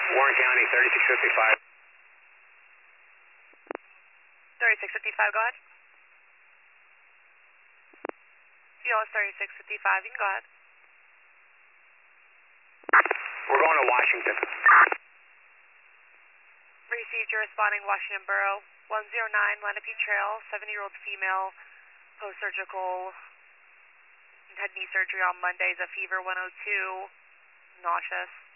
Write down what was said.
Warren County, 3655. 3655, go ahead. CLS 3655, you can go ahead. We're going to Washington. Received, you're responding Washington Borough, 109 Lenape Trail, 70-year-old female, post-surgical, had knee surgery on Mondays, a fever 102, nauseous.